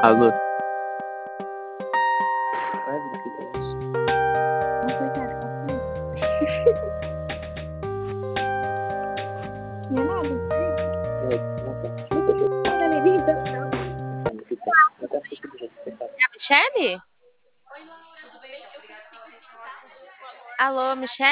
Alô? Não é nada. É a Michelle? Alô, Michelle?